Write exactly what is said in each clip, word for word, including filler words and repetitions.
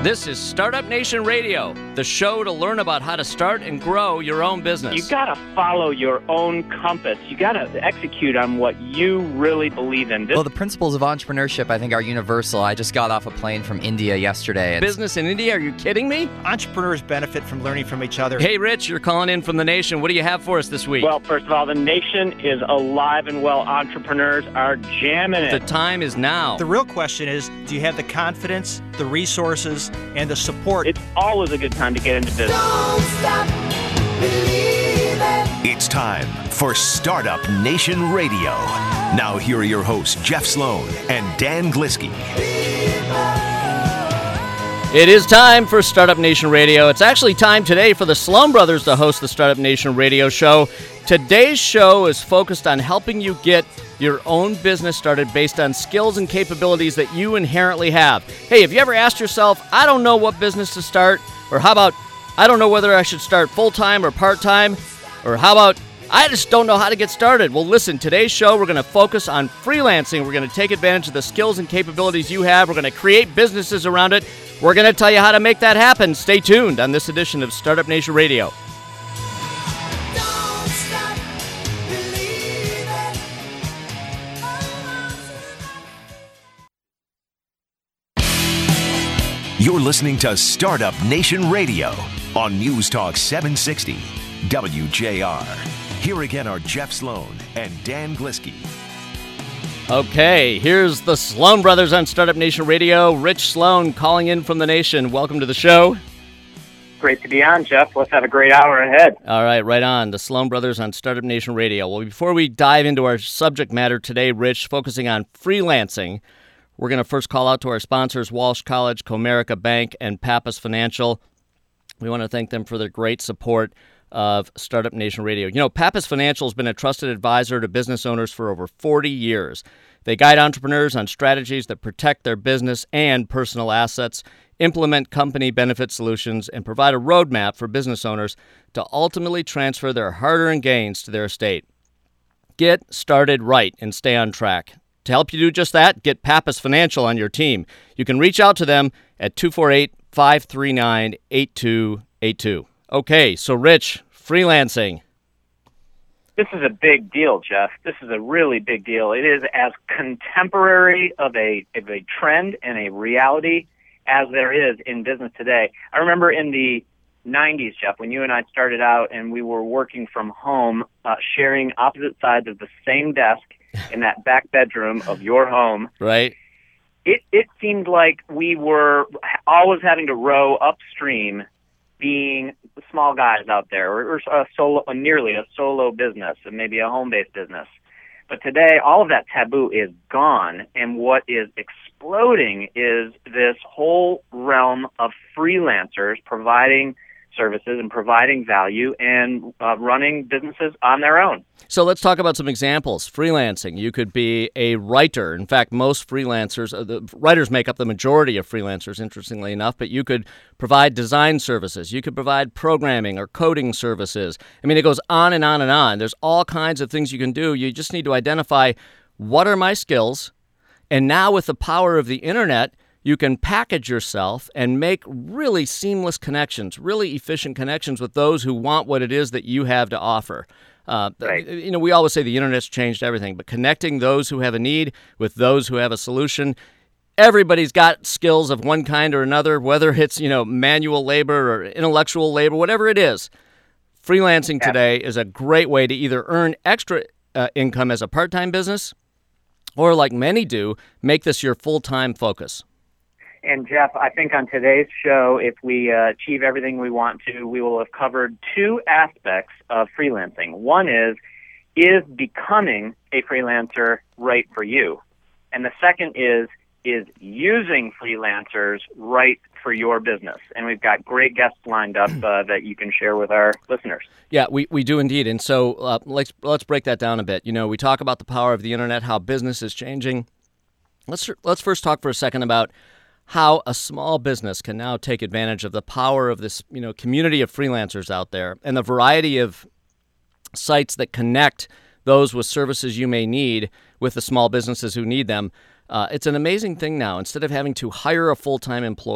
This is Startup Nation Radio, the show to learn about how to start and grow your own business. You got to follow your own compass. You got to execute on what you really believe in. Well, the principles of entrepreneurship, I think, are universal. I just got off a plane from India yesterday. It's... Business in India? Are you kidding me? Entrepreneurs benefit from learning from each other. Hey, Rich, you're calling in from the Nation. What do you have for us this week? Well, first of all, the Nation is alive and well. Entrepreneurs are jamming it. The time is now. The real question is, do you have the confidence, the resources, and the support? It's always a good time to get into business. Don't stop believing. It's time for Startup Nation Radio. Now here are your hosts, Jeff Sloan and Dan Glisky. It is time for Startup Nation Radio. It's actually time today for the Sloan Brothers to host the Startup Nation Radio show. Today's show is focused on helping you get your own business started based on skills and capabilities that you inherently have. Hey, have you ever asked yourself, I don't know what business to start? Or how about, I don't know whether I should start full-time or part-time? Or how about, I just don't know how to get started? Well, listen, today's show, we're going to focus on freelancing. We're going to take advantage of the skills and capabilities you have. We're going to create businesses around it. We're going to tell you how to make that happen. Stay tuned on this edition of Startup Nation Radio. Don't stop believing. You're listening to Startup Nation Radio on News Talk seven sixty W J R. Here again are Jeff Sloan and Dan Glisky. Okay, here's the Sloan Brothers on Startup Nation Radio. Rich Sloan calling in from the Nation. Welcome to the show. Great to be on, Jeff. Let's have a great hour ahead. All right, right on. The Sloan Brothers on Startup Nation Radio. Well, before we dive into our subject matter today, Rich, focusing on freelancing, we're going to first call out to our sponsors, Walsh College, Comerica Bank, and Pappas Financial. We want to thank them for their great support of Startup Nation Radio. You know, Pappas Financial has been a trusted advisor to business owners for over forty years. They guide entrepreneurs on strategies that protect their business and personal assets, implement company benefit solutions, and provide a roadmap for business owners to ultimately transfer their hard-earned gains to their estate. Get started right and stay on track. To help you do just that, get Pappas Financial on your team. You can reach out to them at two four eight, five three nine, eight two eight two. Okay, so Rich, freelancing. This is a big deal, Jeff. This is a really big deal. It is as contemporary of a of a trend and a reality as there is in business today. I remember in the nineties, Jeff, when you and I started out and we were working from home, uh, sharing opposite sides of the same desk in that back bedroom of your home. Right. It it seemed like we were always having to row upstream, being small guys out there, or, or a solo, or nearly a solo business, and maybe a home-based business. But today, all of that taboo is gone, and what is exploding is this whole realm of freelancers providing services and providing value and uh, running businesses on their own. So let's talk about some examples. Freelancing. You could be a writer. In fact, most freelancers, uh, the writers make up the majority of freelancers, interestingly enough, but you could provide design services. You could provide programming or coding services. I mean, it goes on and on and on. There's all kinds of things you can do. You just need to identify what are my skills, and now with the power of the internet, you can package yourself and make really seamless connections, really efficient connections with those who want what it is that you have to offer. Uh, right. You know, we always say the internet's changed everything, but connecting those who have a need with those who have a solution. Everybody's got skills of one kind or another, whether it's, you know, manual labor or intellectual labor, whatever it is. Freelancing Yeah. today is a great way to either earn extra uh, income as a part-time business or, like many do, make this your full-time focus. And Jeff, I think on today's show, if we uh, achieve everything we want to, we will have covered two aspects of freelancing. One is, is becoming a freelancer right for you? And the second is, is using freelancers right for your business. And we've got great guests lined up uh, that you can share with our listeners. Yeah, we, we do indeed. And so uh, let's let's break that down a bit. You know, we talk about the power of the internet, how business is changing. Let's let's first talk for a second about how a small business can now take advantage of the power of this, you know, community of freelancers out there and the variety of sites that connect those with services you may need with the small businesses who need them. Uh, it's an amazing thing now. Instead of having to hire a full-time employee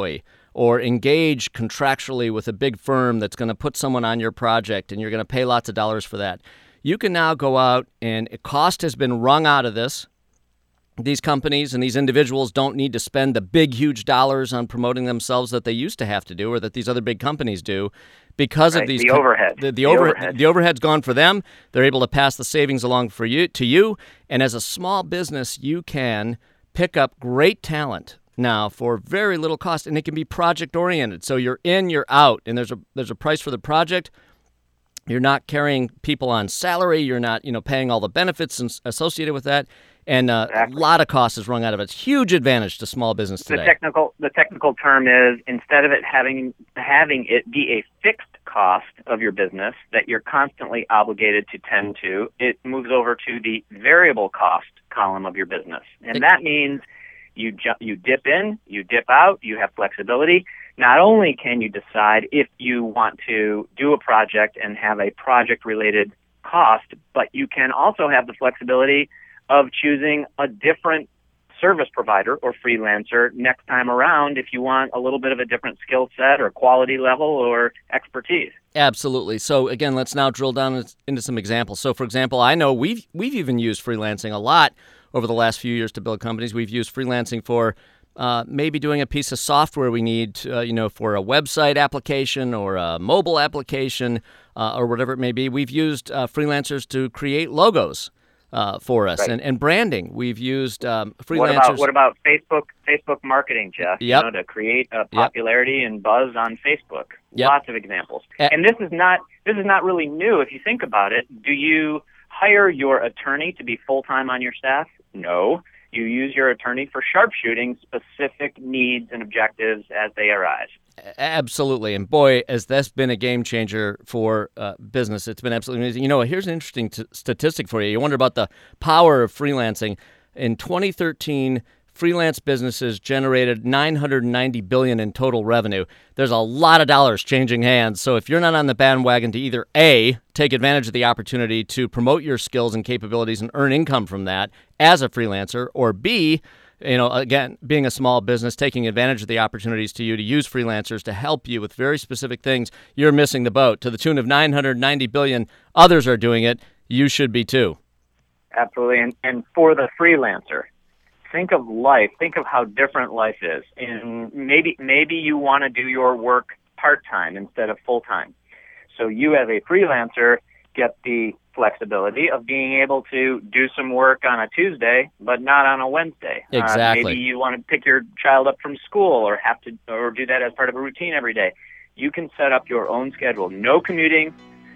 or engage contractually with a big firm that's going to put someone on your project and you're going to pay lots of dollars for that. You can now go out and cost has been wrung out of this. These companies and these individuals don't need to spend the big, huge dollars on promoting themselves that they used to have to do or that these other big companies do because right, of these the co- overhead. The, the, the over, overhead. The overhead's gone for them. They're able to pass the savings along for you to you. And as a small business, you can pick up great talent now for very little cost, and it can be project oriented. So you're in, you're out, and there's a there's a price for the project. You're not carrying people on salary. You're not, you know, paying all the benefits associated with that. And uh, exactly. a lot of cost is wrung out of it. It's huge advantage to small business today. The technical the technical term is instead of it having having it be a fixed cost of your business that you're constantly obligated to tend to, it moves over to the variable cost column of your business. And it, that means you ju- you dip in, you dip out, you have flexibility. Not only can you decide if you want to do a project and have a project-related cost, but you can also have the flexibility of choosing a different service provider or freelancer next time around if you want a little bit of a different skill set or quality level or expertise. Absolutely. So again, let's now drill down into some examples. So for example, I know we've we've even used freelancing a lot over the last few years to build companies. We've used freelancing for uh, maybe doing a piece of software we need, uh, you know, for a website application or a mobile application uh, or whatever it may be. We've used uh, freelancers to create logos. Uh, for us right. and, and branding. We've used um, freelancers. What about, what about Facebook Facebook marketing, Jeff? Yep. You know, to create a popularity yep. and buzz on Facebook. Yep. Lots of examples. A- and this is not this is not really new if you think about it. Do you hire your attorney to be full time on your staff? No. You use your attorney for sharpshooting specific needs and objectives as they arise. Absolutely. And boy, has this been a game changer for uh, business. It's been absolutely amazing. You know, here's an interesting t- statistic for you. You wonder about the power of freelancing. In twenty thirteen, freelance businesses generated nine hundred ninety billion dollars in total revenue. There's a lot of dollars changing hands. So if you're not on the bandwagon to either A, take advantage of the opportunity to promote your skills and capabilities and earn income from that as a freelancer, or B, you know, again, being a small business, taking advantage of the opportunities to you to use freelancers to help you with very specific things, you're missing the boat. To the tune of nine hundred ninety billion dollars, others are doing it. You should be too. Absolutely. And, and for the freelancer, think of life. Think of how different life is. And maybe maybe you want to do your work part-time instead of full-time. So you as a freelancer get the flexibility of being able to do some work on a Tuesday, but not on a Wednesday. Exactly. Uh, maybe you want to pick your child up from school, or have to, or do that as part of a routine every day. You can set up your own schedule. No commuting,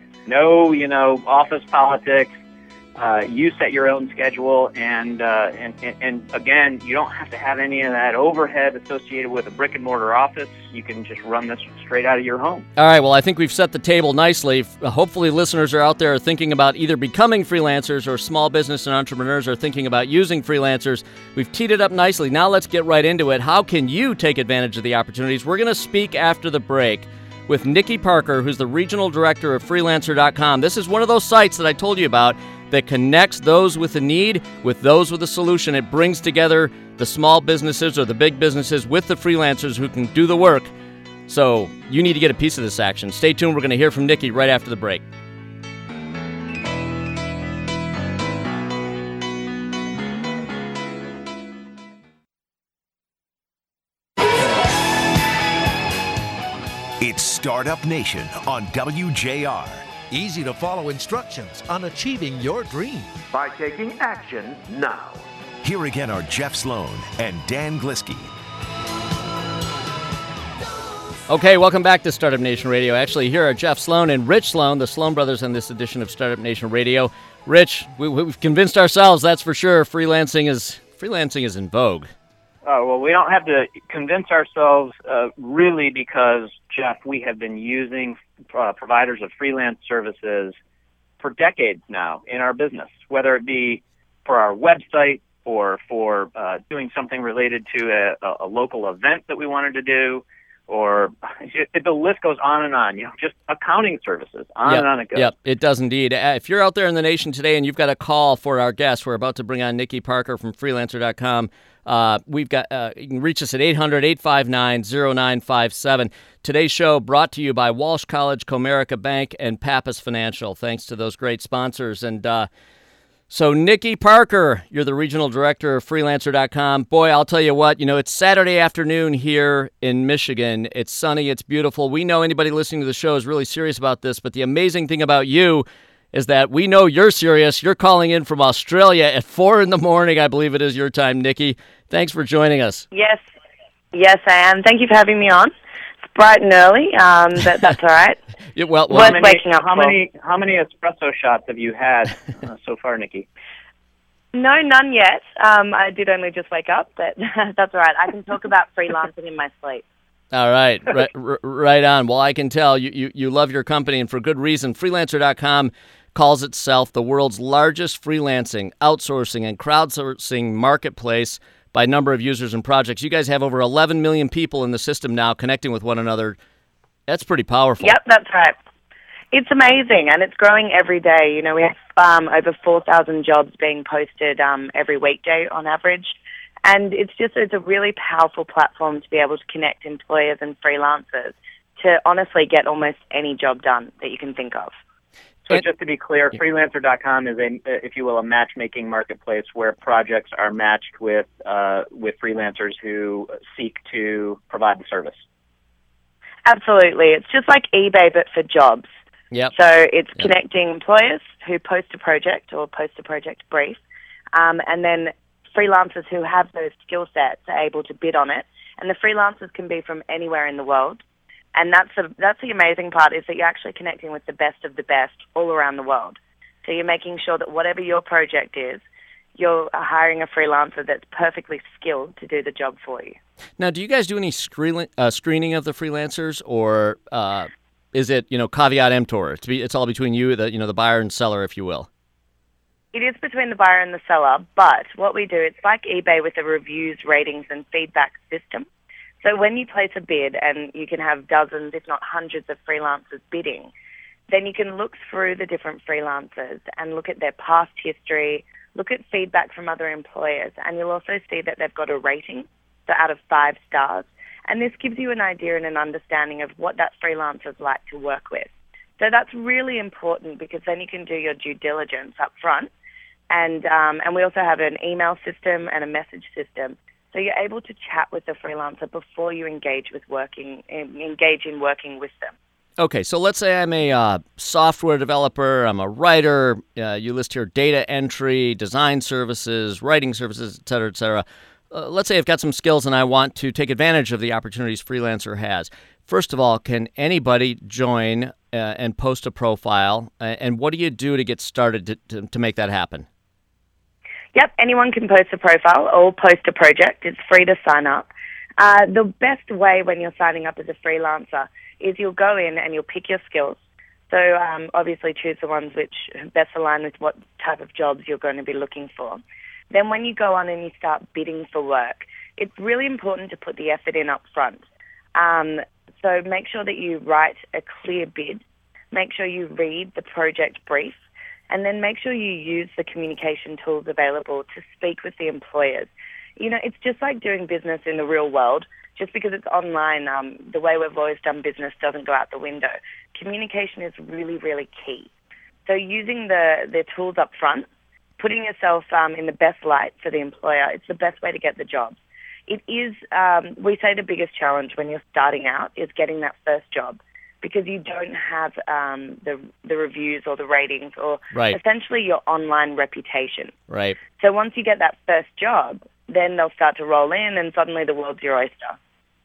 no, you know, office politics. Uh, you set your own schedule, and, uh, and, and and again, you don't have to have any of that overhead associated with a brick and mortar office. You can just run this straight out of your home. All right. Well, I think we've set the table nicely. Hopefully, listeners are out there thinking about either becoming freelancers, or small business and entrepreneurs are thinking about using freelancers. We've teed it up nicely. Now let's get right into it. How can you take advantage of the opportunities? We're going to speak after the break with Nikki Parker, who's the regional director of freelancer dot com. This is one of those sites that I told you about that connects those with a need with those with a solution. It brings together the small businesses or the big businesses with the freelancers who can do the work. So you need to get a piece of this action. Stay tuned. We're going to hear from Nikki right after the break. It's Startup Nation on W J R. Easy to follow instructions on achieving your dream by taking action now. Here again are Jeff Sloan and Dan Glisky. Okay, welcome back to Startup Nation Radio. Actually, here are Jeff Sloan and Rich Sloan, the Sloan brothers, on this edition of Startup Nation Radio. Rich, we, we've convinced ourselves, that's for sure, freelancing is freelancing is in vogue. Oh, well, we don't have to convince ourselves uh, really because, Jeff, we have been using uh, providers of freelance services for decades now in our business, whether it be for our website or for uh, doing something related to a, a local event that we wanted to do, or the list goes on and on. You know, just accounting services, on yep, and on it goes. Yep, it does indeed. Uh, if you're out there in the nation today and you've got a call for our guest, we're about to bring on Nikki Parker from freelancer dot com. Uh, we've got uh, you can reach us at eight hundred, eight five nine, zero nine five seven. Today's show brought to you by Walsh College, Comerica Bank, and Pappas Financial. Thanks to those great sponsors. And uh, so, Nikki Parker, you're the regional director of freelancer dot com. Boy, I'll tell you what, you know, it's Saturday afternoon here in Michigan. It's sunny, it's beautiful. We know anybody listening to the show is really serious about this, but the amazing thing about you is that we know you're serious. You're calling in from Australia at four in the morning, I believe it is your time, Nikki. Thanks for joining us. Yes, yes, I am. Thank you for having me on. It's bright and early, um, but that's all right. Yeah, well, well, Worth How many, waking up how for. many how many espresso shots have you had uh, so far, Nikki? No, none yet. Um, I did only just wake up, but that's all right. I can talk about freelancing in my sleep. All right, right, r- right on. Well, I can tell you, you, you love your company, and for good reason. freelancer dot com calls itself the world's largest freelancing, outsourcing, and crowdsourcing marketplace by number of users and projects. You guys have over eleven million people in the system now connecting with one another. That's pretty powerful. Yep, that's right. It's amazing, and it's growing every day. You know, we have um, over four thousand jobs being posted um, every weekday on average. And it's just, it's a really powerful platform to be able to connect employers and freelancers to honestly get almost any job done that you can think of. So And- just to be clear, freelancer dot com is a, if you will, a matchmaking marketplace where projects are matched with uh, with freelancers who seek to provide the service. Absolutely. It's just like eBay, but for jobs. Yep. So it's Yep. connecting employers who post a project or post a project brief, um, and then freelancers who have those skill sets are able to bid on it. And the freelancers can be from anywhere in the world. And that's the, that's the amazing part, is that you're actually connecting with the best of the best all around the world. So you're making sure that whatever your project is, you're hiring a freelancer that's perfectly skilled to do the job for you. Now, do you guys do any screen, uh, screening of the freelancers, or uh, is it, you know, caveat emptor? It's, be, it's all between you, the you know, the buyer and seller, if you will. It is between the buyer and the seller, but what we do, it's like eBay with a reviews, ratings, and feedback system. So when you place a bid, and you can have dozens, if not hundreds of freelancers bidding, then you can look through the different freelancers and look at their past history, look at feedback from other employers, and you'll also see that they've got a rating, so out of five stars. And this gives you an idea and an understanding of what that freelancer's like to work with. So that's really important, because then you can do your due diligence up front. And um, and we also have an email system and a message system. So you're able to chat with the freelancer before you engage with working, engage in working with them. Okay, so let's say I'm a uh, software developer, I'm a writer, uh, you list here data entry, design services, writing services, et cetera, et cetera. Uh, let's say I've got some skills and I want to take advantage of the opportunities Freelancer has. First of all, can anybody join uh, and post a profile? Uh, and what do you do to get started to, to, to make that happen? Yep, anyone can post a profile or post a project. It's free to sign up. Uh, the best way when you're signing up as a freelancer is you'll go in and you'll pick your skills. So um, obviously choose the ones which best align with what type of jobs you're going to be looking for. Then when you go on and you start bidding for work, it's really important to put the effort in up front. Um, so make sure that you write a clear bid. Make sure you read the project brief. And then make sure you use the communication tools available to speak with the employers. You know, it's just like doing business in the real world. Just because it's online, um, the way we've always done business doesn't go out the window. Communication is really, really key. So using the, the tools up front, putting yourself um, in the best light for the employer, it's the best way to get the job. It is, um, we say the biggest challenge when you're starting out is getting that first job, because you don't have um, the the reviews or the ratings or Right. essentially your online reputation. Right. So once you get that first job, then they'll start to roll in, and suddenly the world's your oyster.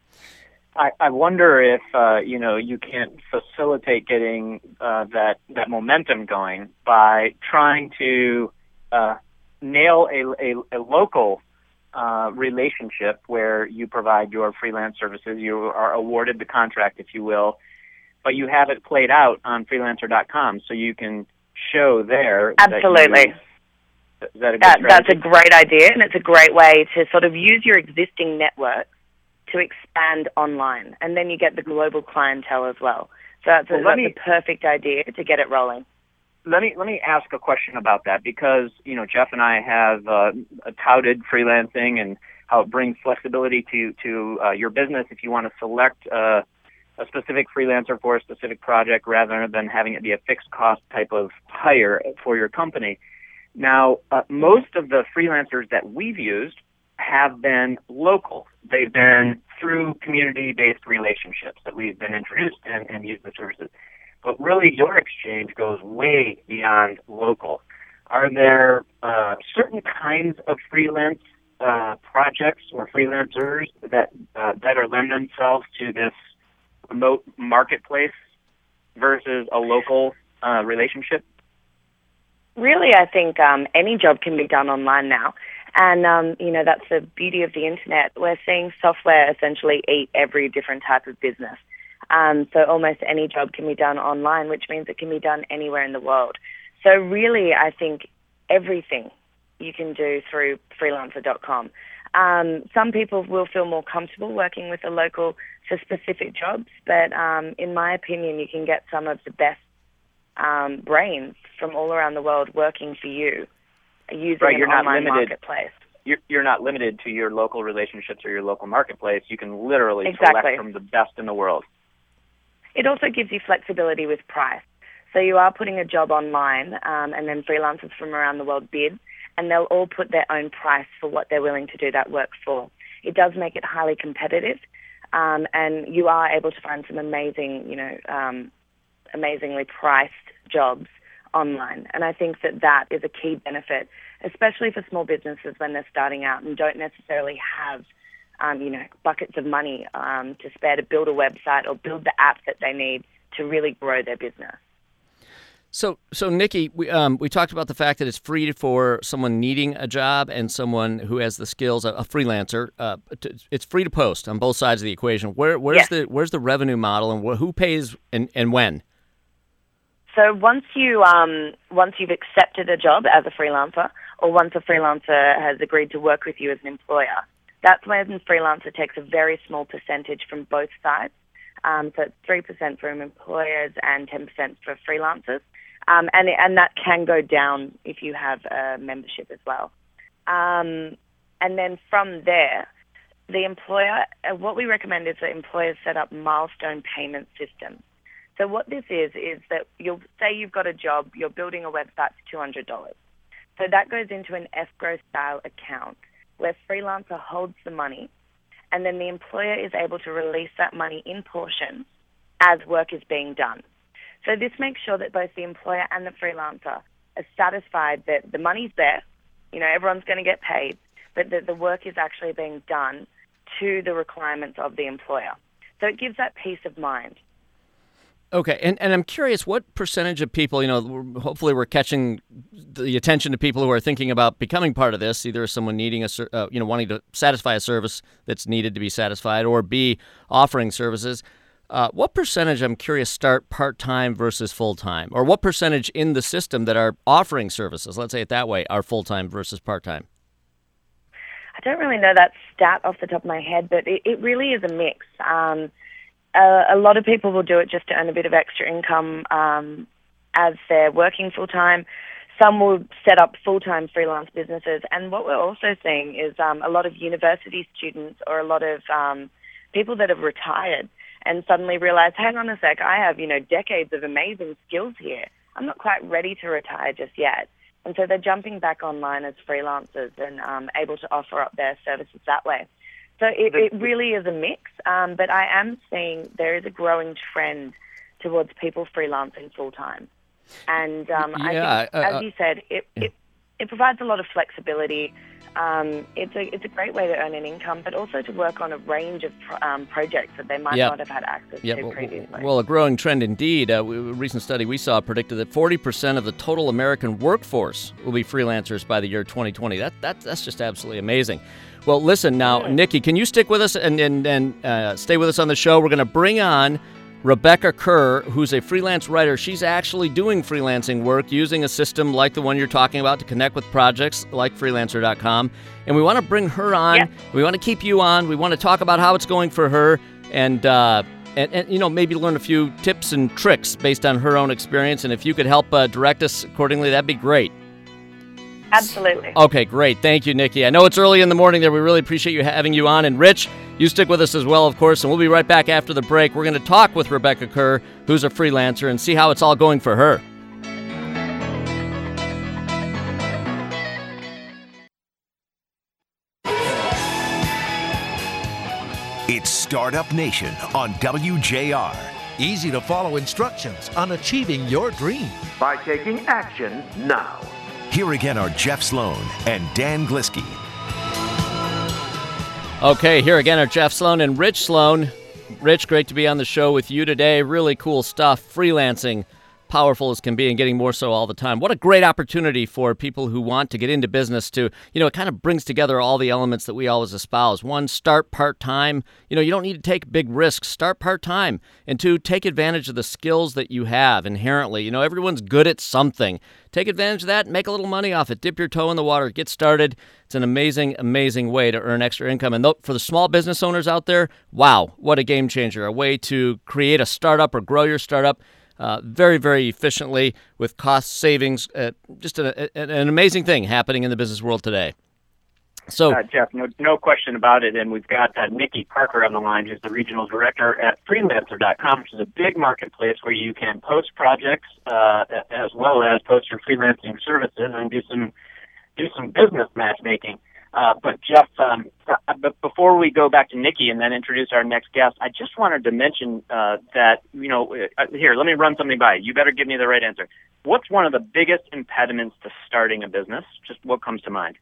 I, I wonder if uh, you know you can facilitate getting uh, that that momentum going by trying to uh, nail a, a, a local uh, relationship where you provide your freelance services. You are awarded the contract, if you will, but you have it played out on freelancer dot com, so you can show there. Absolutely. That you, is that a good That, that's a strategy? great idea, and it's a great way to sort of use your existing network to expand online, and then you get the global clientele as well. So that's, Well, a, let that's me- a perfect idea to get it rolling. Let me let me ask a question about that, because you know Jeff and I have uh, touted freelancing and how it brings flexibility to to uh, your business if you want to select uh, a specific freelancer for a specific project rather than having it be a fixed cost type of hire for your company. Now, uh, most of the freelancers that we've used have been local. They've been through community-based relationships that we've been introduced and, and used the services. But really, your exchange goes way beyond local. Are there uh, certain kinds of freelance uh, projects or freelancers that uh, better lend themselves to this remote marketplace versus a local uh, relationship? Really, I think um, any job can be done online now. And, um, you know, that's the beauty of the internet. We're seeing software essentially eat every different type of business. Um, so almost any job can be done online, which means it can be done anywhere in the world. So really, I think everything you can do through freelancer dot com. Um, some people will feel more comfortable working with a local for specific jobs, but um, in my opinion, you can get some of the best um, brains from all around the world working for you using Right, an you're not online limited. marketplace. You're, you're not limited to your local relationships or your local marketplace. You can literally Exactly. select from the best in the world. It also gives you flexibility with price. So you are putting a job online, um, and then freelancers from around the world bid, and they'll all put their own price for what they're willing to do that work for. It does make it highly competitive, um, and you are able to find some amazing, you know, um, amazingly priced jobs online. And I think that that is a key benefit, especially for small businesses when they're starting out and don't necessarily have Um, you know, buckets of money um, to spare to build a website or build the app that they need to really grow their business. So, so Nikki, we um, we talked about the fact that it's free for someone needing a job and someone who has the skills, a, a freelancer. Uh, to, it's free to post on both sides of the equation. Where where's Yes. the where's the revenue model, and wh- who pays and, and when? So once you um, once you've accepted a job as a freelancer, or once a freelancer has agreed to work with you as an employer, that's when the freelancer takes a very small percentage from both sides. Um, so it's three percent from employers and ten percent for freelancers. Um, and, and that can go down if you have a membership as well. Um, and then from there, the employer, uh, what we recommend is that employers set up milestone payment systems. So what this is, is that you'll say you've got a job, you're building a website for two hundred dollars. So that goes into an escrow-style account where freelancer holds the money, and then the employer is able to release that money in portions as work is being done. So this makes sure that both the employer and the freelancer are satisfied that the money's there, you know, everyone's going to get paid, but that the work is actually being done to the requirements of the employer. So it gives that peace of mind. Okay, and, and I'm curious, what percentage of people, you know, we're- hopefully we're catching the attention to people who are thinking about becoming part of this, either someone needing a, ser- uh, you know, wanting to satisfy a service that's needed to be satisfied, or B, offering services. Uh, what percentage, I'm curious, start part-time versus full-time? Or what percentage in the system that are offering services, let's say it that way, are full-time versus part-time? I don't really know that stat off the top of my head, but it, it really is a mix. Um, Uh, a lot of people will do it just to earn a bit of extra income um, as they're working full-time. Some will set up full-time freelance businesses. And what we're also seeing is um, a lot of university students or a lot of um, people that have retired and suddenly realize, hang on a sec, I have, you know, decades of amazing skills here. I'm not quite ready to retire just yet. And so they're jumping back online as freelancers and um, able to offer up their services that way. So it, it really is a mix, um, but I am seeing there is a growing trend towards people freelancing full-time. And um, Yeah, I think, uh, as uh, you said, it, it, it provides a lot of flexibility. Um, it's a it's a great way to earn an income, but also to work on a range of pro- um, projects that they might Yep. not have had access Yeah, to well, previously. well, a growing trend indeed. Uh, we- a recent study we saw predicted that forty percent of the total American workforce will be freelancers by the year twenty twenty. That, that That's just absolutely amazing. Well, listen now, Nikki, can you stick with us and, and, and uh, stay with us on the show? We're going to bring on Rebecca Kerr, who's a freelance writer. She's actually doing freelancing work using a system like the one you're talking about to connect with projects like freelancer dot com. And we want to bring her on. Yeah. We want to keep you on. We want to talk about how it's going for her and, uh, and, and, you know, maybe learn a few tips and tricks based on her own experience. And if you could help uh, direct us accordingly, that'd be great. Absolutely. Okay, great. Thank you, Nikki. I know it's early in the morning there. We really appreciate you having you on. And Rich, you stick with us as well, of course, and we'll be right back after the break. We're going to talk with Rebecca Kerr, who's a freelancer, and see how it's all going for her. It's Startup Nation on W J R. Easy to follow instructions on achieving your dream. By taking action now. Here again are Jeff Sloan and Dan Glisky. Okay, here again are Jeff Sloan and Rich Sloan. Rich, great to be on the show with you today. Really cool stuff. Freelancing, powerful as can be and getting more so all the time. What a great opportunity for people who want to get into business to, you know, it kind of brings together all the elements that we always espouse. One, start part-time. You know, you don't need to take big risks. Start part-time. And two, take advantage of the skills that you have inherently. You know, everyone's good at something. Take advantage of that and make a little money off it. Dip your toe in the water. Get started. It's an amazing, amazing way to earn extra income. And th- for the small business owners out there, wow, what a game changer. A way to create a startup or grow your startup Uh, very, very efficiently with cost savings. Uh, just a, a, an amazing thing happening in the business world today. So, uh, Jeff, no, no question about it. And we've got uh, Nikki Parker on the line, who's the regional director at freelancer dot com, which is a big marketplace where you can post projects uh, as well as post your freelancing services and do some do some business matchmaking. Uh, but Jeff, um, but before we go back to Nikki and then introduce our next guest, I just wanted to mention uh, that, you know, uh, here, let me run something by you. You better give me the right answer. What's one of the biggest impediments to starting a business? Just what comes to mind?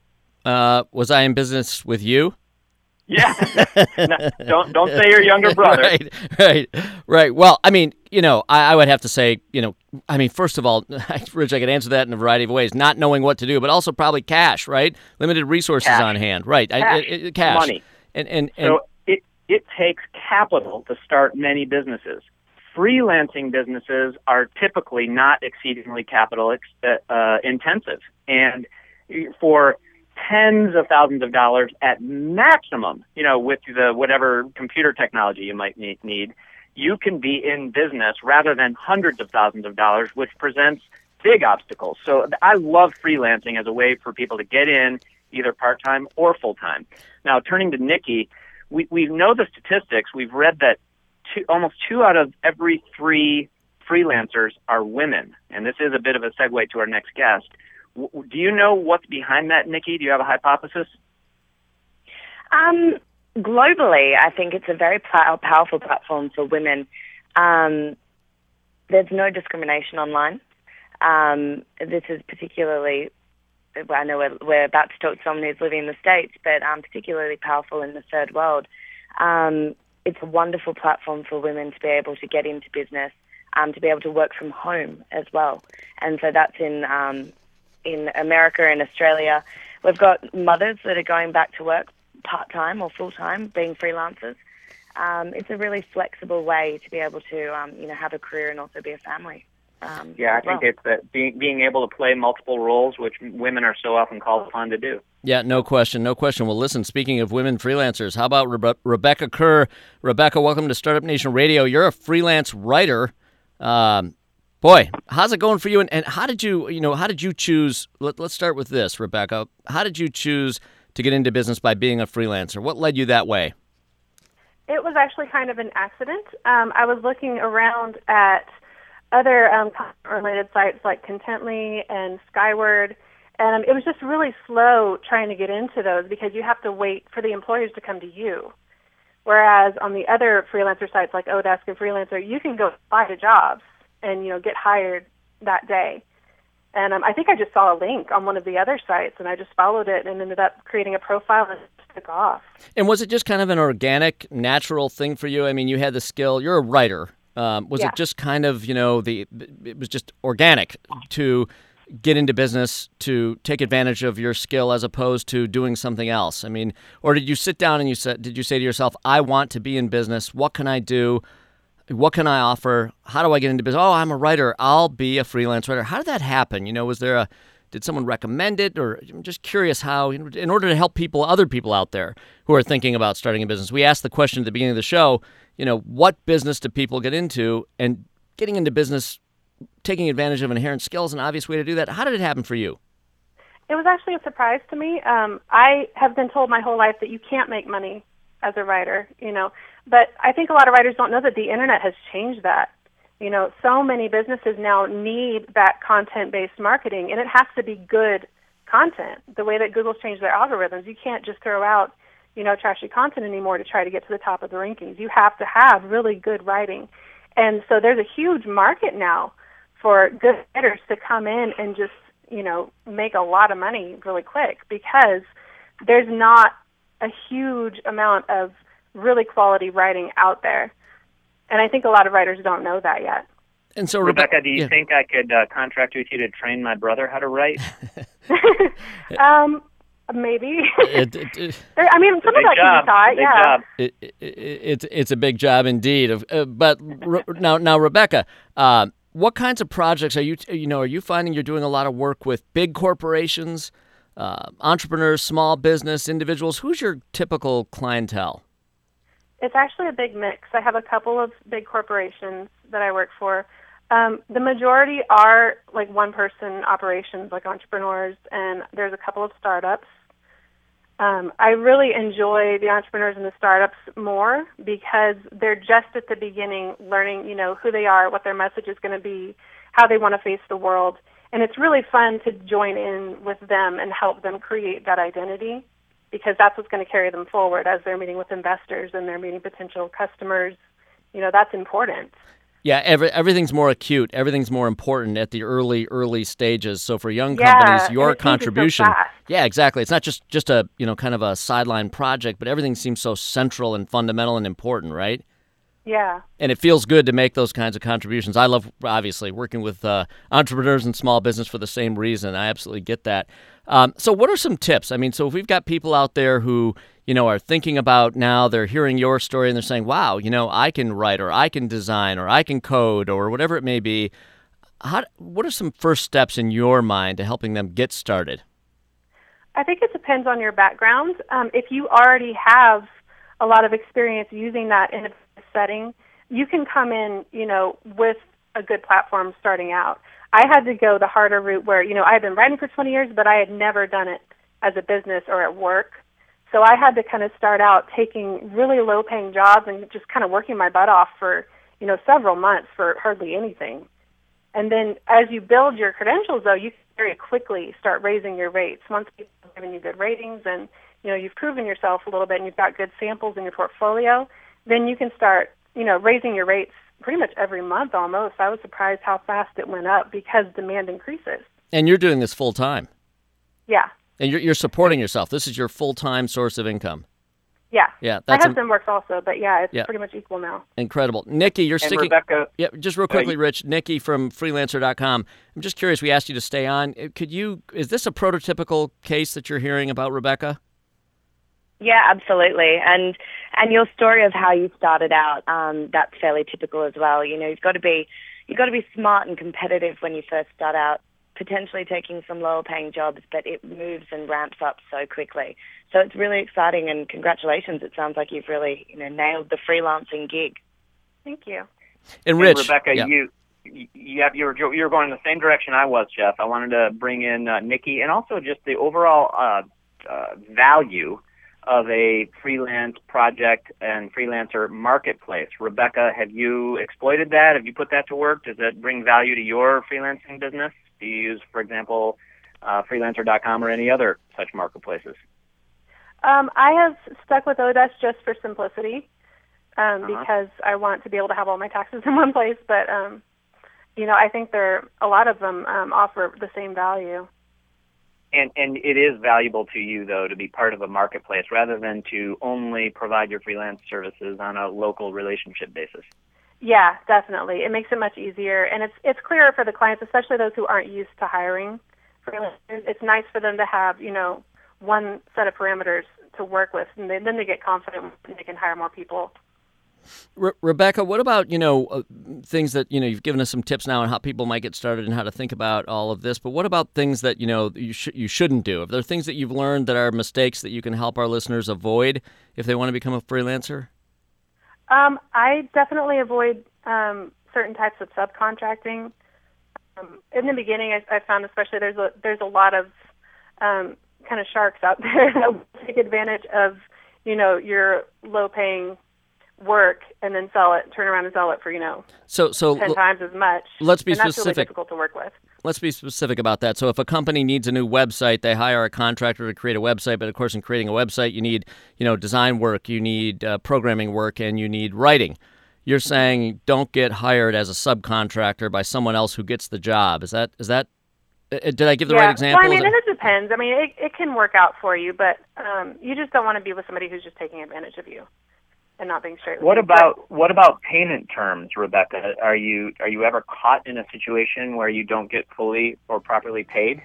uh, was I in business with you? Yeah. No, don't don't say your younger brother. right, right, right. Well, I mean, you know, I, I would have to say, you know, I mean, first of all, Rich, I could answer that in a variety of ways. Not knowing what to do, but also probably cash, right? Limited resources Cash. on hand, right? Cash. I, I, I, cash. Money. And and, and So it it takes capital to start many businesses. Freelancing businesses are typically not exceedingly capital ex- uh, intensive, and for tens of thousands of dollars at maximum, you know, with the whatever computer technology you might need, need, you can be in business rather than hundreds of thousands of dollars, which presents big obstacles. So I love freelancing as a way for people to get in either part-time or full-time. Now, turning to Nikki, we, we know the statistics. We've read that two, almost two out of every three freelancers are women, and this is a bit of a segue to our next guest. Do you know what's behind that, Nikki? Do you have a hypothesis? Um, globally, I think it's a very pl- powerful platform for women. Um, there's no discrimination online. Um, this is particularly, I know we're, we're about to talk to someone who's living in the States, but um, particularly powerful in the third world. Um, it's a wonderful platform for women to be able to get into business, um, to be able to work from home as well. And so that's in... Um, in America and Australia. We've got mothers that are going back to work part-time or full-time, being freelancers. Um, it's a really flexible way to be able to, um, you know, have a career and also be a family. Um, yeah, I well. think it's that being, being able to play multiple roles, which women are so often called upon to do. Yeah, no question, no question. Well, listen, speaking of women freelancers, how about Rebe- Rebecca Kerr? Rebecca, welcome to Startup Nation Radio. You're a freelance writer. Um, Boy, how's it going for you? And, and how did you, you know, how did you choose? Let, let's start with this, Rebecca. How did you choose to get into business by being a freelancer? What led you that way? It was actually kind of an accident. Um, I was looking around at other um, related sites like Contently and Skyward, and it was just really slow trying to get into those because you have to wait for the employers to come to you. Whereas on the other freelancer sites like Odesk and Freelancer, you can go apply to jobs and, you know, get hired that day. And um, I think I just saw a link on one of the other sites, and I just followed it and ended up creating a profile and it just took off. And was it just kind of an organic, natural thing for you? I mean, you had the skill. You're a writer. Um, was yeah. it just kind of, you know, the it was just organic to get into business, to take advantage of your skill as opposed to doing something else? I mean, or did you sit down and you said, did you say to yourself, I want to be in business. What can I do? What can I offer? How do I get into business? Oh, I'm a writer. I'll be a freelance writer. How did that happen? You know, was there a, did someone recommend it? Or I'm just curious how, in order to help people, other people out there who are thinking about starting a business, we asked the question at the beginning of the show, you know, what business do people get into? And getting into business, taking advantage of inherent skills, an obvious way to do that. How did it happen for you? It was actually a surprise to me. Um, I have been told my whole life that you can't make money as a writer, you know, but I think a lot of writers don't know that the internet has changed that. You know, so many businesses now need that content-based marketing, and it has to be good content. The way that Google's changed their algorithms, you can't just throw out, you know, trashy content anymore to try to get to the top of the rankings. You have to have really good writing. And so there's a huge market now for good writers to come in and just, you know, make a lot of money really quick, because there's not a huge amount of really quality writing out there. And I think a lot of writers don't know that yet. And so, Rebecca, do you yeah. think I could uh, contract with you to train my brother how to write? um, maybe. It, it, it, there, I mean, some of that can be taught, big yeah. job. it, it, it's it's a big job indeed. Of uh, but re, now now Rebecca, uh, what kinds of projects are you you know are you finding you're doing a lot of work with big corporations, uh, entrepreneurs, small business individuals? Who's your typical clientele? It's actually a big mix. I have a couple of big corporations that I work for. Um, the majority are like one-person operations, like entrepreneurs, and there's a couple of startups. Um, I really enjoy the entrepreneurs and the startups more because they're just at the beginning learning, you know, who they are, what their message is going to be, how they want to face the world. And it's really fun to join in with them and help them create that identity, because that's what's going to carry them forward as they're meeting with investors and they're meeting potential customers. You know, that's important. Yeah, every, everything's more acute. Everything's more important at the early, early stages. So for young Yeah, companies, your and it changes so contribution. fast. Yeah, exactly. It's not just, just a, you know, kind of a sideline project, but everything seems so central and fundamental and important, right? Yeah. And it feels good to make those kinds of contributions. I love, obviously, working with uh, entrepreneurs and small business for the same reason. I absolutely get that. Um, so what are some tips? I mean, so if we've got people out there who, you know, are thinking about now, they're hearing your story and they're saying, wow, you know, I can write or I can design or I can code or whatever it may be. How, what are some first steps in your mind to helping them get started? I think it depends on your background. Um, if you already have a lot of experience using that in a setting, you can come in, you know, with a good platform starting out. I had to go the harder route where, you know, I had been writing for twenty years, but I had never done it as a business or at work. So I had to kind of start out taking really low-paying jobs and just kind of working my butt off for, you know, several months for hardly anything. And then as you build your credentials, though, you can very quickly start raising your rates. Once people are giving you good ratings and, you know, you've proven yourself a little bit and you've got good samples in your portfolio, then you can start, you know, raising your rates pretty much every month almost. I was surprised how fast it went up because demand increases. And you're doing this full time. Yeah. And you're, you're supporting yourself. This is your full-time source of income. Yeah. Yeah, My that's husband works also, but yeah, it's Yeah. pretty much equal now. incredible. Nikki, you're And sticking. Rebecca, Yeah, just real quickly, uh, Rich. Nikki from freelancer dot com. I'm just curious. We asked you to stay on. Could you? Is this a prototypical case that you're hearing about, Rebecca? Yeah, absolutely. And and your story of how you started out, um, that's fairly typical as well. You know, you've got to be you've got to be smart and competitive when you first start out, potentially taking some lower paying jobs, but it moves and ramps up so quickly. So it's really exciting, and congratulations. It sounds like you've really, you know, nailed the freelancing gig. Thank you. And Rich, and Rebecca, yeah. you you you you were you were going the same direction I was, Jeff. I wanted to bring in uh, Nikki, and also just the overall uh, uh, value of a freelance project and freelancer marketplace. Rebecca, have you exploited that? Have you put that to work? Does that bring value to your freelancing business? Do you use, for example, uh, freelancer dot com or any other such marketplaces? Um, I have stuck with Odesk just for simplicity um, Uh-huh. because I want to be able to have all my taxes in one place. But, um, you know, I think there a lot of them um, offer the same value. And and it is valuable to you, though, to be part of a marketplace rather than to only provide your freelance services on a local relationship basis. Yeah, definitely. It makes it much easier, and it's it's clearer for the clients, especially those who aren't used to hiring freelancers. It's nice for them to have, you know, one set of parameters to work with, and then, then they get confident and they can hire more people. Re- Rebecca, what about, you know, uh, things that, you know, you've given us some tips now on how people might get started and how to think about all of this, but what about things that, you know, you, sh- you shouldn't do? If there are things that you've learned that are mistakes that you can help our listeners avoid if they want to become a freelancer? Um, I definitely avoid um, certain types of subcontracting. Um, in the beginning, I, I found especially there's a, there's a lot of um, kind of sharks out there that will take advantage of, you know, your low-paying work and then sell it, turn around and sell it for, you know, so, so ten l- times as much. Let's be and that's specific. really difficult to work with. Let's be specific about that. So if a company needs a new website, they hire a contractor to create a website. But of course, in creating a website, you need, you know, design work, you need uh, programming work, and you need writing. You're saying don't get hired as a subcontractor by someone else who gets the job. Is that is that? Uh, did I give the yeah. right example? Well, I mean, Is and it depends. I mean, it, it can work out for you, but um, you just don't want to be with somebody who's just taking advantage of you and not being straight with What you. about what about payment terms, Rebecca? Are you are you ever caught in a situation where you don't get fully or properly paid?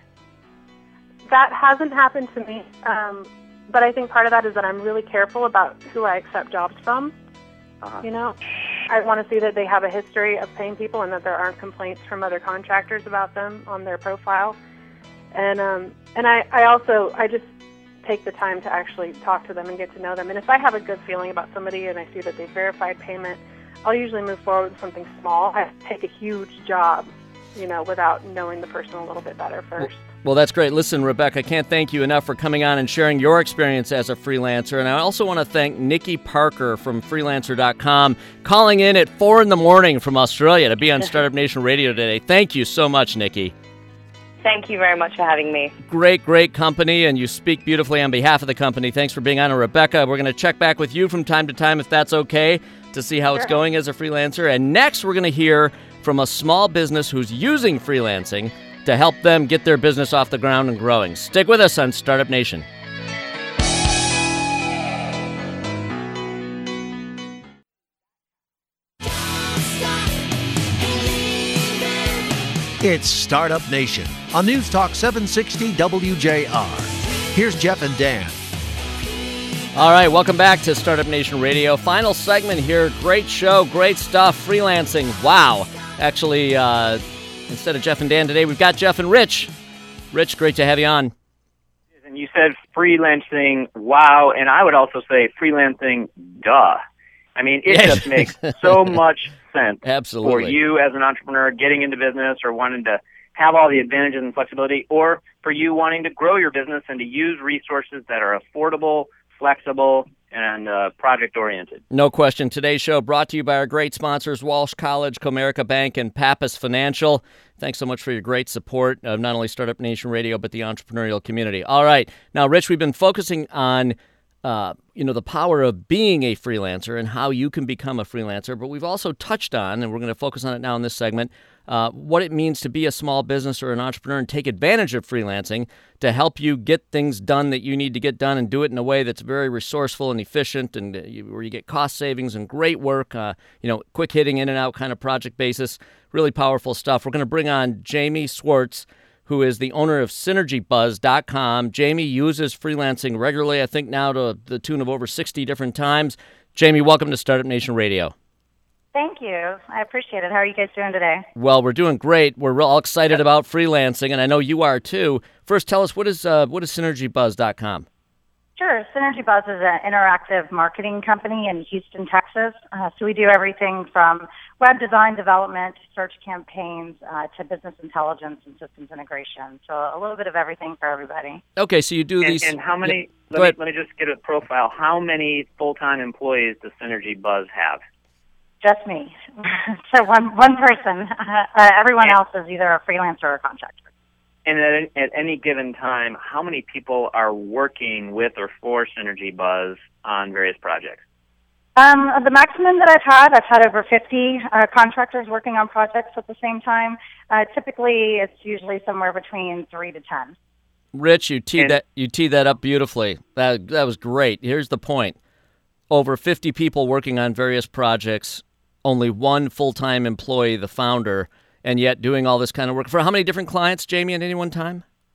That hasn't happened to me, um, but I think part of that is that I'm really careful about who I accept jobs from. Uh-huh. You know, I want to see that they have a history of paying people and that there aren't complaints from other contractors about them on their profile. And um, and I, I also I just take the time to actually talk to them and get to know them. And if I have a good feeling about somebody and I see that they've verified payment, I'll usually move forward with something small. I take a huge job, you know, without knowing the person a little bit better first. Well, that's great. Listen, Rebecca, I can't thank you enough for coming on and sharing your experience as a freelancer. And I also want to thank Nikki Parker from freelancer dot com calling in at four in the morning from Australia to be on Startup Nation Radio today. Thank you so much, Nikki. Thank you very much for having me. Great, great company, and you speak beautifully on behalf of the company. Thanks for being on. And Rebecca, we're going to check back with you from time to time, if that's okay, to see how Sure. it's going as a freelancer. And next, we're going to hear from a small business who's using freelancing to help them get their business off the ground and growing. Stick with us on Startup Nation. It's Startup Nation on News Talk seven sixty W J R. Here's Jeff and Dan. All right, welcome back to Startup Nation Radio. Final segment here. Great show, great stuff. Freelancing. Wow. Actually, uh, instead of Jeff and Dan today, we've got Jeff and Rich. Rich, great to have you on. And you said freelancing, wow, and I would also say freelancing, duh. I mean, it Yes. just makes so much sense Absolutely. for you as an entrepreneur getting into business or wanting to have all the advantages and flexibility, or for you wanting to grow your business and to use resources that are affordable, flexible, and uh, project-oriented. No question. Today's show brought to you by our great sponsors, Walsh College, Comerica Bank, and Pappas Financial. Thanks so much for your great support of not only Startup Nation Radio, but the entrepreneurial community. All right. Now, Rich, we've been focusing on uh, you know, the power of being a freelancer and how you can become a freelancer, but we've also touched on, and we're going to focus on it now in this segment, uh, what it means to be a small business or an entrepreneur and take advantage of freelancing to help you get things done that you need to get done and do it in a way that's very resourceful and efficient, and uh, you, where you get cost savings and great work, uh, you know, quick hitting in and out kind of project basis. Really powerful stuff. We're going to bring on Jamie Swartz, who is the owner of synergy buzz dot com. Jamie uses freelancing regularly, I think now to the tune of over sixty different times. Jamie, welcome to Startup Nation Radio. Thank you. I appreciate it. How are you guys doing today? Well, we're doing great. We're all excited about freelancing, and I know you are too. First, tell us, what is uh, what is synergy buzz dot com? Sure. Synergy Buzz is an interactive marketing company in Houston, Texas. Uh, so we do everything from web design development, search campaigns, uh, to business intelligence and systems integration. So a little bit of everything for everybody. Okay, so you do And, these... and how many, Yeah, let, me, let me just get a profile. How many full-time employees does Synergy Buzz have? Just me. So one one person. Uh, uh, everyone else is either a freelancer or a contractor. And at, at any given time, how many people are working with or for Synergy Buzz on various projects? Um, the maximum that I've had, I've had over fifty uh, contractors working on projects at the same time. Uh, typically, it's usually somewhere between three to ten. Rich, you teed And- that you teed that up beautifully. That that was great. Here's the point: over fifty people working on various projects, only one full-time employee, the founder, and yet doing all this kind of work for how many different clients, Jamie, at any one time?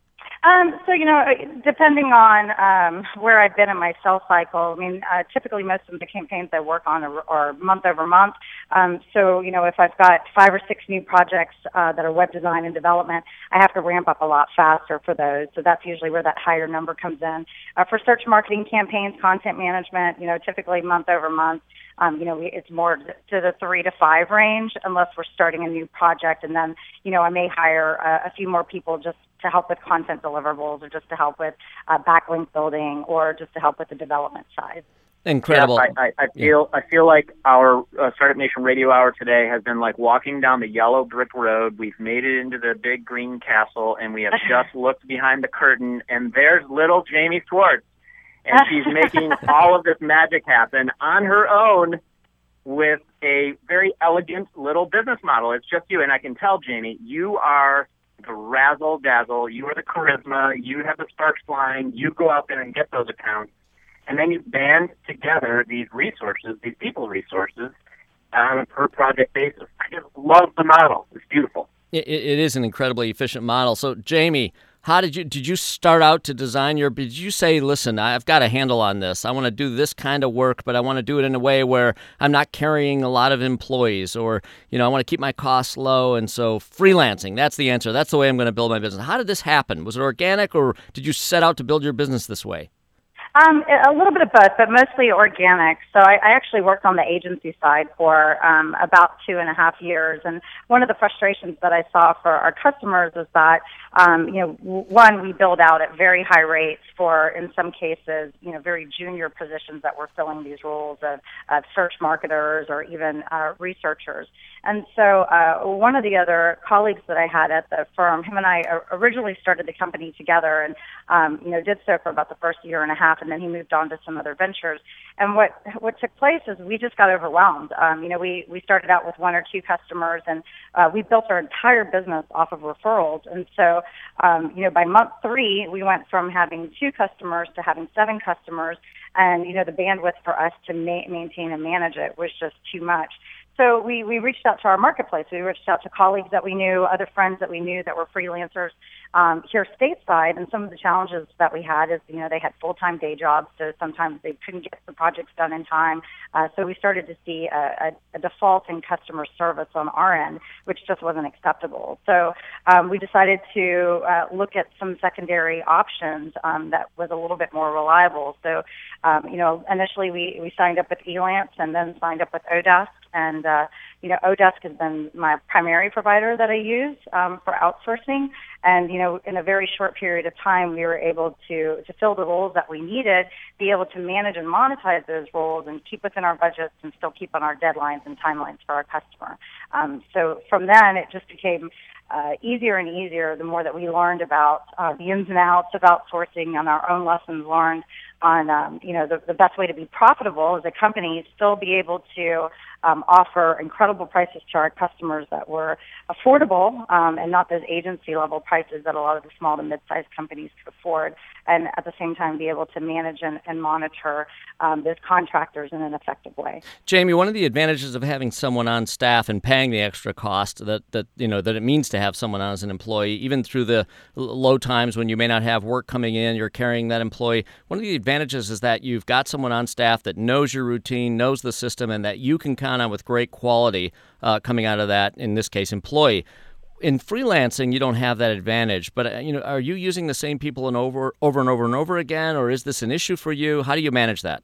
Um, so, you know, depending on um, where I've been in my sales cycle, I mean, uh, typically most of the campaigns I work on are, are month over month. Um, so, you know, if I've got five or six new projects uh, that are web design and development, I have to ramp up a lot faster for those. So that's usually where that higher number comes in. Uh, for search marketing campaigns, content management, you know, typically month over month. Um, you know, we, it's more to the three to five range unless we're starting a new project. And then, you know, I may hire uh, a few more people just to help with content deliverables or just to help with uh, backlink building or just to help with the development side. Incredible. Yeah, I, I, I feel yeah. I feel like our uh, Startup Nation Radio Hour today has been like walking down the yellow brick road. We've made it into the big green castle, and we have just looked behind the curtain, and there's little Jamie Schwartz. And she's making all of this magic happen on her own with a very elegant little business model. It's just you. And I can tell, Jamie, you are the razzle-dazzle. You are the charisma. You have the sparks flying. You go out there and get those accounts. And then you band together these resources, these people resources, on a per-project basis. I just love the model. It's beautiful. It, it is an incredibly efficient model. So, Jamie, how did you did you start out to design your? Did you say, listen, I've got a handle on this. I want to do this kind of work, but I want to do it in a way where I'm not carrying a lot of employees, or you know, I want to keep my costs low, and so freelancing. That's the answer. That's the way I'm going to build my business. How did this happen? Was it organic, or did you set out to build your business this way? Um, a little bit of both, but mostly organic. So I, I actually worked on the agency side for um, about two and a half years. And one of the frustrations that I saw for our customers is that, um, you know, one, we build out at very high rates for, in some cases, you know, very junior positions that were filling these roles of, of search marketers or even uh, researchers. And so uh, one of the other colleagues that I had at the firm, him and I originally started the company together and, um, you know, did so for about the first year and a half, and then he moved on to some other ventures. And what what took place is we just got overwhelmed. Um, you know, we, we started out with one or two customers, and uh, we built our entire business off of referrals. And so, um, you know, by month three, we went from having two customers to having seven customers, and, you know, the bandwidth for us to ma- maintain and manage it was just too much. So we, we reached out to our marketplace. We reached out to colleagues that we knew, other friends that we knew that were freelancers um, here stateside. And some of the challenges that we had is, you know, they had full-time day jobs, so sometimes they couldn't get the projects done in time. Uh, so we started to see a, a, a default in customer service on our end, which just wasn't acceptable. So um, we decided to uh, look at some secondary options um, that was a little bit more reliable. So, um, you know, initially we, we signed up with Elance and then signed up with Odesk. And, uh, you know, Odesk has been my primary provider that I use um, for outsourcing. And, you know, in a very short period of time, we were able to, to fill the roles that we needed, be able to manage and monetize those roles and keep within our budgets and still keep on our deadlines and timelines for our customer. Um, so from then, it just became uh, easier and easier the more that we learned about uh, the ins and outs of outsourcing and our own lessons learned on, um, you know, the, the best way to be profitable as a company, still be able to um, offer incredible prices to our customers that were affordable um, and not those agency-level prices that a lot of the small to mid-sized companies could afford, and at the same time be able to manage and, and monitor um, those contractors in an effective way. Jamie, one of the advantages of having someone on staff and paying the extra cost that, that you know that it means to have someone on as an employee, even through the low times when you may not have work coming in, you're carrying that employee. One of the advantages is that you've got someone on staff that knows your routine, knows the system, and that you can count on with great quality uh, coming out of that, in this case, employee. In freelancing, you don't have that advantage, but uh, you know, are you using the same people and over, over and over and over again, or is this an issue for you? How do you manage that?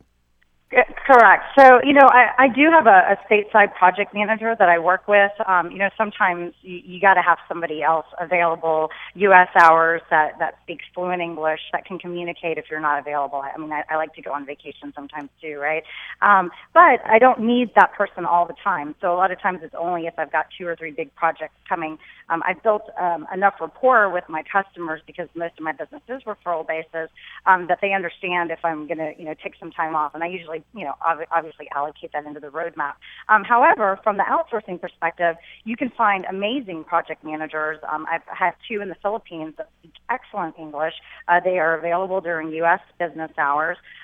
Correct. So, you know, I, I do have a, a stateside project manager that I work with. Um, you know, sometimes you, you got to have somebody else available, U S hours, that, that speaks fluent English, that can communicate if you're not available. I, I mean, I, I like to go on vacation sometimes too, right? Um, but I don't need that person all the time. So a lot of times it's only if I've got two or three big projects coming. Um, I've built um, enough rapport with my customers, because most of my business is referral basis, um, that they understand if I'm going to, you know, take some time off. And I usually, you know, obviously allocate that into the roadmap. Um, however, from the outsourcing perspective, you can find amazing project managers. Um, I've had two in the Philippines that speak excellent English. Uh, they are available during U S business hours.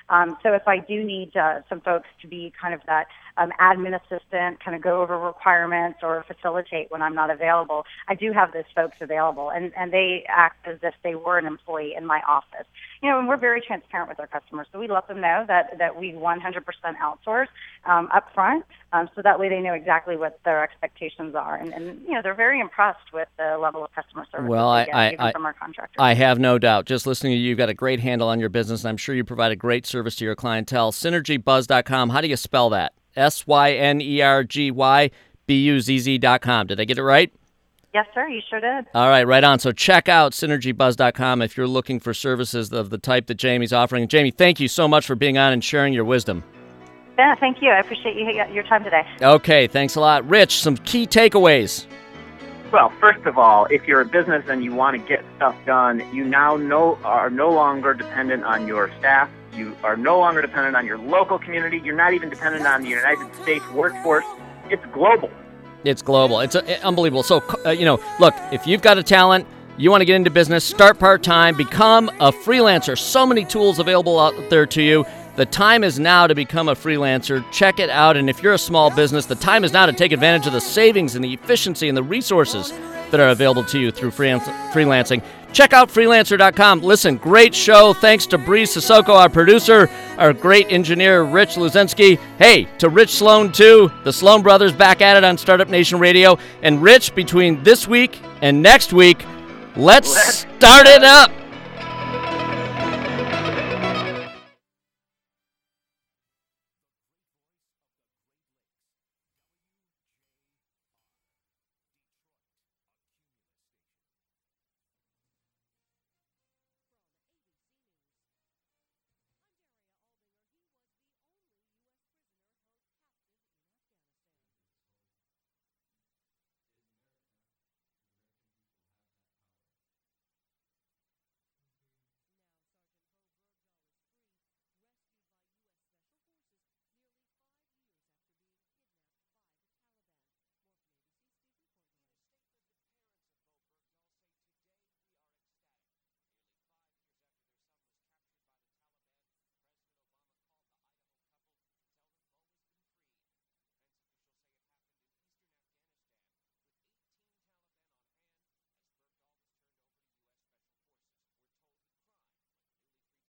Um, so if I do need uh, some folks to be kind of that um, admin assistant, kind of go over requirements or facilitate when I'm not available, I do have those folks available, and, and they act as if they were an employee in my office. You know, and we're very transparent with our customers, so we let them know that, that we one hundred percent outsource um, up front, um, so that way they know exactly what their expectations are. And, and you know, they're very impressed with the level of customer service well, that they I, get, even I, from our contractors. I have no doubt. Just listening to you, you've got a great handle on your business, and I'm sure you provide a great service to your clientele. synergy buzz dot com. How do you spell that? S Y N E R G Y B U Z Z dot com. Did I get it right? Yes, sir. You sure did. All right, right on. So check out synergy buzz dot com if you're looking for services of the type that Jamie's offering. Jamie, thank you so much for being on and sharing your wisdom. Yeah, thank you. I appreciate you, your time today. Okay, thanks a lot. Rich, some key takeaways. Well, first of all, if you're a business and you want to get stuff done, you now no, are no longer dependent on your staff. You are no longer dependent on your local community. You're not even dependent on the United States workforce. It's global. It's global. It's uh, unbelievable. So, uh, you know, look, if you've got a talent, you want to get into business, start part-time, become a freelancer. So many tools available out there to you. The time is now to become a freelancer. Check it out. And if you're a small business, the time is now to take advantage of the savings and the efficiency and the resources that are available to you through freelancing. Check out freelancer dot com. Listen, great show. Thanks to Bree Sissoko, our producer, our great engineer, Rich Luzinski. Hey, to Rich Sloan, too. The Sloan Brothers back at it on Startup Nation Radio. And Rich, between this week and next week, let's, let's start it up.